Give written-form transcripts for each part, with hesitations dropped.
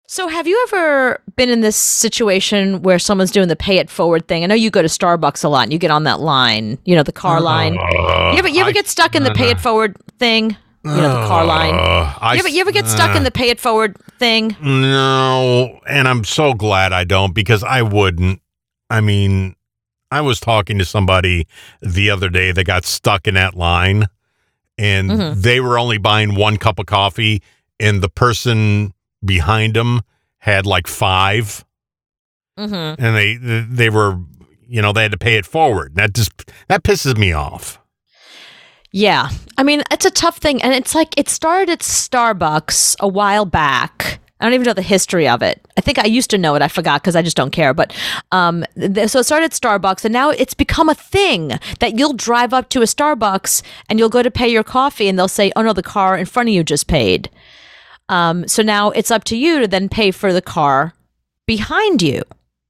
So have you ever been in this situation where someone's doing the pay it forward thing? I know you go to Starbucks a lot and you get on that line, the car line. You ever get stuck in the pay it forward thing? The car line. You ever get stuck in the pay it forward thing? No, and I'm so glad I don't, because I wouldn't. I mean, I was talking to somebody the other day that got stuck in that line, and they were only buying one cup of coffee, and the person behind them had like 5, and they were, they had to pay it forward. That pisses me off. Yeah, I mean, it's a tough thing, and it's like it started at Starbucks a while back. I don't even know the history of it. I think I used to know it. I forgot because I just don't care. But so it started at Starbucks, and now it's become a thing that you'll drive up to a Starbucks and you'll go to pay your coffee, and they'll say, "Oh no, the car in front of you just paid." So now it's up to you to then pay for the car behind you.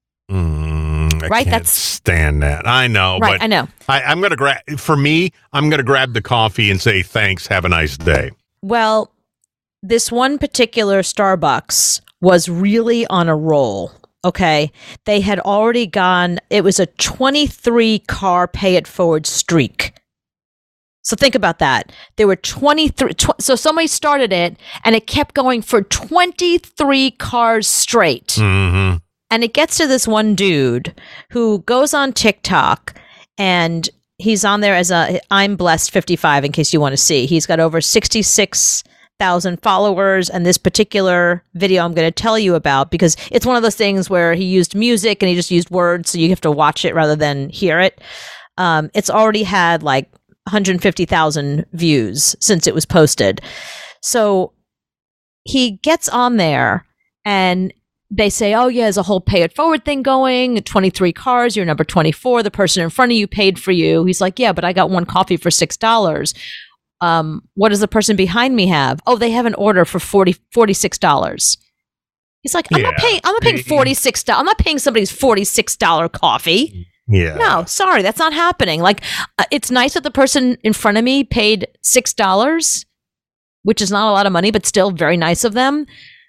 I can't stand that. I know. Right, but I know. I'm going to grab, for me, I'm going to grab the coffee and say, thanks, have a nice day. Well, this one particular Starbucks was really on a roll. Okay. They had already gone, it was a 23 car pay it forward streak. So think about that. There were 23. So somebody started it and it kept going for 23 cars straight. Mm-hmm. And it gets to this one dude who goes on TikTok, and he's on there as I'm Blessed 55, in case you want to see. He's got over 66,000 followers, and this particular video I'm going to tell you about, because it's one of those things where he used music and he just used words, so you have to watch it rather than hear it. It's already had like 150,000 views since it was posted. So he gets on there and they say, oh, yeah, there's a whole pay it forward thing going, 23 cars, you're number 24, the person in front of you paid for you. He's like, yeah, but I got one coffee for $6. What does the person behind me have? Oh, they have an order for $46. He's like, I'm not paying $46. I'm not paying somebody's $46 coffee. Yeah. No, sorry, that's not happening. Like, it's nice that the person in front of me paid $6, which is not a lot of money, but still very nice of them.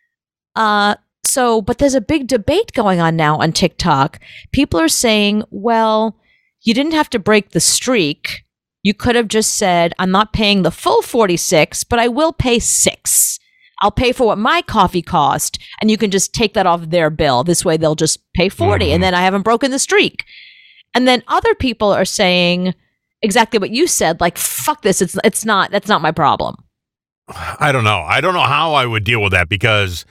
But there's a big debate going on now on TikTok. People are saying, well, you didn't have to break the streak. You could have just said, I'm not paying the full 46, but I will pay 6. I'll pay for what my coffee cost, and you can just take that off their bill. This way they'll just pay 40, and then I haven't broken the streak. And then other people are saying exactly what you said, like, fuck this, that's not my problem. I don't know. I don't know how I would deal with that, because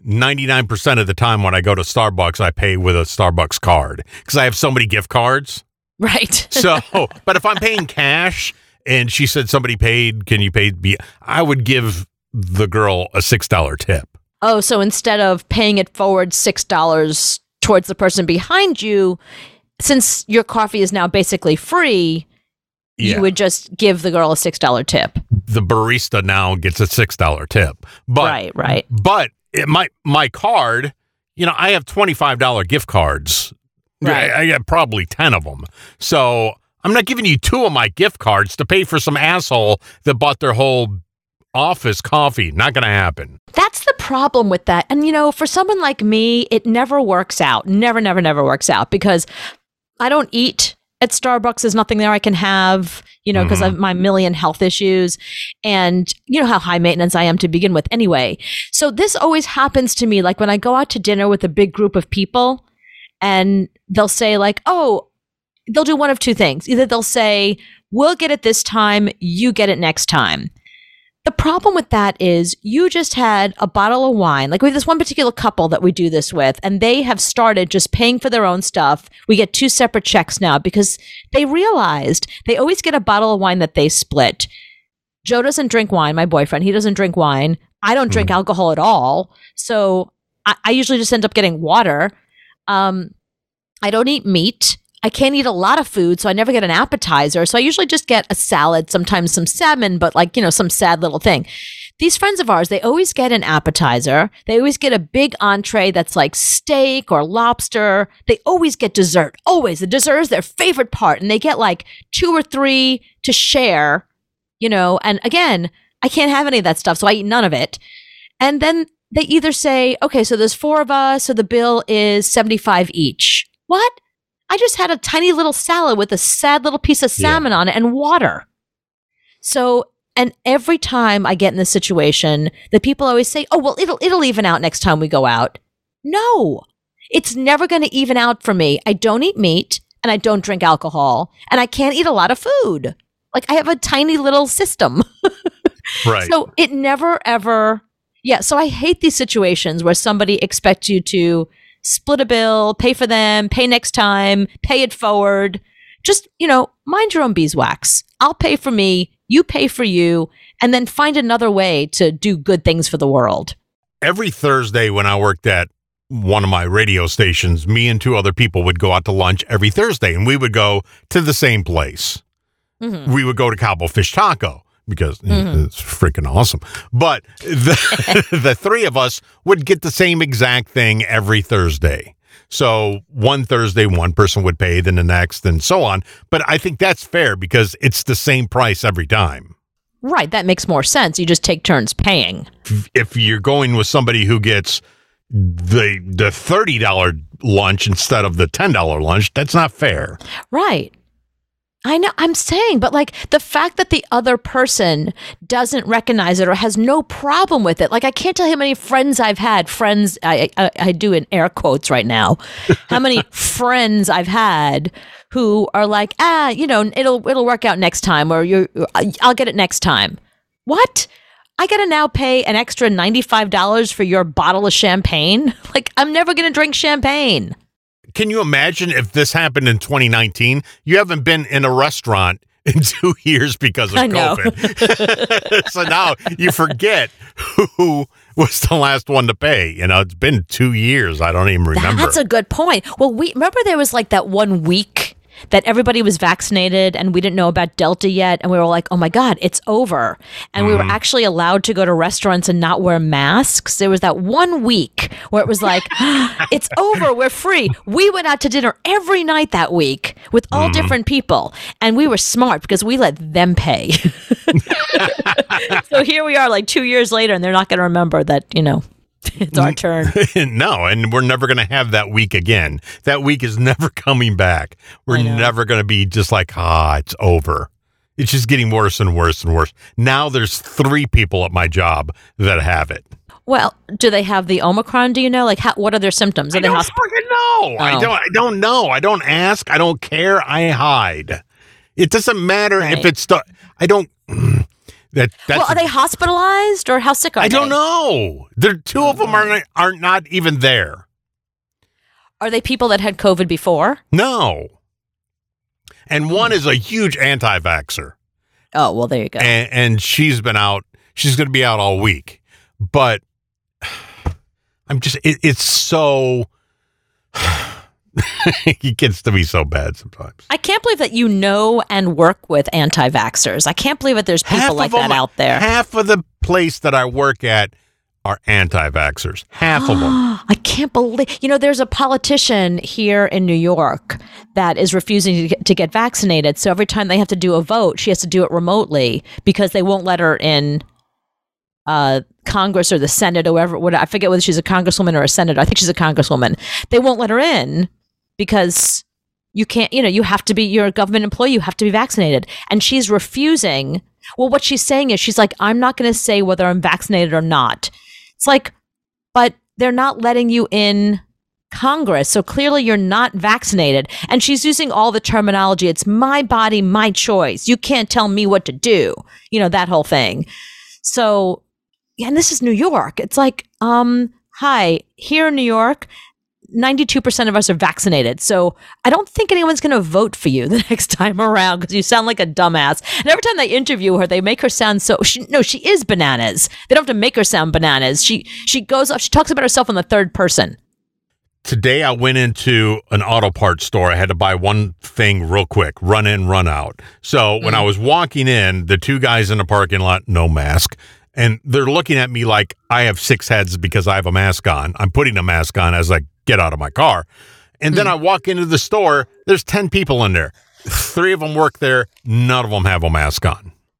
99% of the time when I go to Starbucks, I pay with a Starbucks card because I have so many gift cards. Right. So, but if I'm paying cash and she said somebody paid, can you pay? I would give the girl a $6 tip. Oh, so instead of paying it forward $6 towards the person behind you, since your coffee is now basically free, you would just give the girl a $6 tip. The barista now gets a $6 tip. But, right. But my card, I have $25 gift cards. Right. I got probably 10 of them. So I'm not giving you 2 of my gift cards to pay for some asshole that bought their whole office coffee. Not going to happen. That's the problem with that. And, for someone like me, it never works out. Never works out, because I don't eat at Starbucks. There's nothing there I can have, because of my million health issues, and you know how high maintenance I am to begin with anyway. So this always happens to me, like when I go out to dinner with a big group of people, and they'll say like, oh, they'll do one of 2 things. Either they'll say, we'll get it this time, you get it next time. The problem with that is you just had a bottle of wine. Like we have this one particular couple that we do this with, and they have started just paying for their own stuff. We get 2 separate checks now because they realized they always get a bottle of wine that they split. Joe doesn't drink wine, my boyfriend. He doesn't drink wine. I don't drink alcohol at all. So I usually just end up getting water. I don't eat meat. I can't eat a lot of food, so I never get an appetizer. So I usually just get a salad, sometimes some salmon, but like, some sad little thing. These friends of ours, they always get an appetizer. They always get a big entree that's like steak or lobster. They always get dessert. Always. The dessert is their favorite part. And they get like 2 or 3 to share, and again, I can't have any of that stuff, so I eat none of it. And then they either say, okay, so there's 4 of us, so the bill is $75 each. What? I just had a tiny little salad with a sad little piece of salmon on it and water. So, and every time I get in this situation, the people always say, oh, well, it'll even out next time we go out. No, it's never going to even out for me. I don't eat meat and I don't drink alcohol and I can't eat a lot of food. Like I have a tiny little system. Right. So it never, ever. Yeah. So I hate these situations where somebody expects you to split a bill, pay for them, pay next time, pay it forward. Just, mind your own beeswax. I'll pay for me. You pay for you. And then find another way to do good things for the world. Every Thursday when I worked at one of my radio stations, me and 2 other people would go out to lunch every Thursday, and we would go to the same place. Mm-hmm. We would go to Cabo Fish Taco because it's freaking awesome. But the 3 of us would get the same exact thing every Thursday. So one Thursday, one person would pay, then the next, and so on. But I think that's fair because it's the same price every time. Right. That makes more sense. You just take turns paying. If you're going with somebody who gets the $30 lunch instead of the $10 lunch, that's not fair. Right. I know, I'm saying, but like the fact that the other person doesn't recognize it or has no problem with it. Like I can't tell you how many friends I've had, I do in air quotes right now, how many friends I've had who are like, it'll work out next time, or I'll get it next time. What? I got to now pay an extra $95 for your bottle of champagne? Like I'm never going to drink champagne. Can you imagine if this happened in 2019? You haven't been in a restaurant in 2 years because of COVID. So now you forget who was the last one to pay. It's been 2 years. I don't even remember. That's a good point. Well, remember there was like that 1 week that everybody was vaccinated and we didn't know about Delta yet. And we were like, oh my God, it's over. And we were actually allowed to go to restaurants and not wear masks. There was that 1 week where it was like, it's over. We're free. We went out to dinner every night that week with all different people. And we were smart because we let them pay. So here we are like 2 years later and they're not going to remember that, it's our turn. No, and we're never going to have that week again. That week is never coming back. We're never going to be just like, it's over. It's just getting worse and worse and worse. Now there's 3 people at my job that have it. Well, do they have the Omicron? Do you know? Like, what are their symptoms? I don't freaking know. I don't know. I don't ask. I don't care. I hide. It doesn't matter if it's I don't. Are they hospitalized or how sick are they? I don't know. There, 2 of them are not even there. Are they people that had COVID before? No. And one is a huge anti-vaxxer. Oh, well, there you go. And she's been out. She's going to be out all week. But I'm just, it's so, it gets to be so bad sometimes. I can't believe that you know and work with anti-vaxxers. I can't believe that there's people like that out there. Half of the place that I work at are anti-vaxxers. Half of them. I can't believe, there's a politician here in New York that is refusing to get vaccinated. So every time they have to do a vote, she has to do it remotely because they won't let her in Congress or the Senate or whatever. I forget whether she's a congresswoman or a senator. I think she's a congresswoman. They won't let her in because you can't, you have to be, you're a government employee, you have to be vaccinated. And she's refusing. Well, what she's saying is she's like, I'm not going to say whether I'm vaccinated or not. It's like, but they're not letting you in Congress. So clearly you're not vaccinated. And she's using all the terminology. It's my body, my choice. You can't tell me what to do. That whole thing. So, and this is New York. It's like, hi, here in New York, 92% of us are vaccinated. So I don't think anyone's going to vote for you the next time around because you sound like a dumbass. And every time they interview her, they make her sound she is bananas. They don't have to make her sound bananas. She goes off, she talks about herself in the third person. Today I went into an auto parts store. I had to buy one thing real quick, run in, run out. So when I was walking in, the 2 guys in the parking lot, no mask. And they're looking at me like I have 6 heads because I have a mask on. I'm putting a mask on as I get out of my car. And then I walk into the store. There's 10 people in there. 3 of them work there. None of them have a mask on.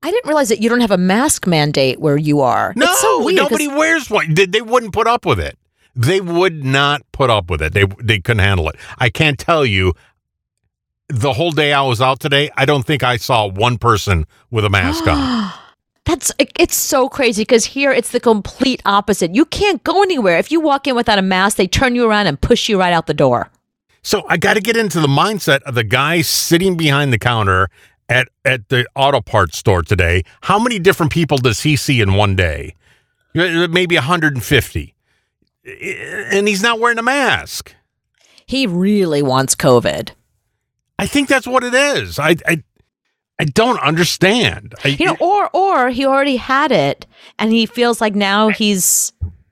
I didn't realize that you don't have a mask mandate where you are. No, it's so weird, nobody wears one. They wouldn't put up with it. They would not put up with it. They couldn't handle it. I can't tell you, the whole day I was out today, I don't think I saw one person with a mask on. It's so crazy because here it's the complete opposite. You can't go anywhere. If you walk in without a mask, they turn you around and push you right out the door. So I got to get into the mindset of the guy sitting behind the counter at the auto parts store today. How many different people does he see in one day? Maybe 150. And he's not wearing a mask. He really wants COVID. I think that's what it is. I don't understand. Or he already had it and he feels like now he's,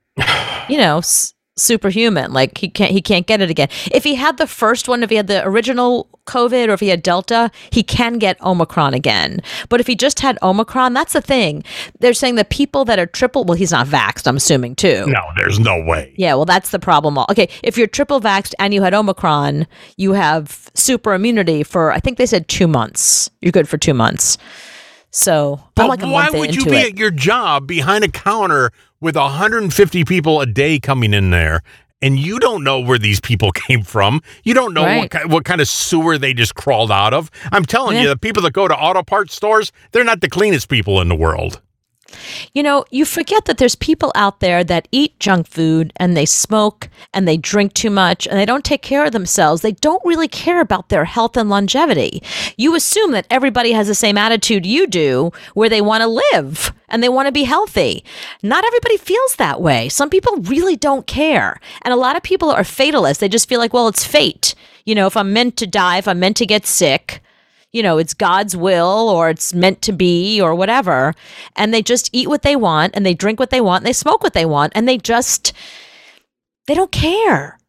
superhuman. Like he can't get it again. If he had the first one, if he had the original COVID or if he had Delta, he can get Omicron again. But if he just had Omicron, that's the thing. They're saying the people that are he's not vaxxed, I'm assuming too. No, there's no way. Yeah, well, that's the problem. Okay, if you're triple vaxxed and you had Omicron, you have super immunity for, I think they said 2 months. You're good for 2 months. So I'm like a month into it. Why would you be at your job behind a counter with 150 people a day coming in there, and you don't know where these people came from? You don't know what kind of sewer they just crawled out of. I'm telling you, the people that go to auto parts stores, they're not the cleanest people in the world. You forget that there's people out there that eat junk food and they smoke and they drink too much and they don't take care of themselves. They don't really care about their health and longevity. You assume that everybody has the same attitude you do, where they want to live and they want to be healthy. Not everybody feels that way. Some people really don't care. And a lot of people are fatalists. They just feel like, well, it's fate. If I'm meant to die, if I'm meant to get sick, it's God's will or it's meant to be or whatever. And they just eat what they want and they drink what they want and they smoke what they want and they don't care.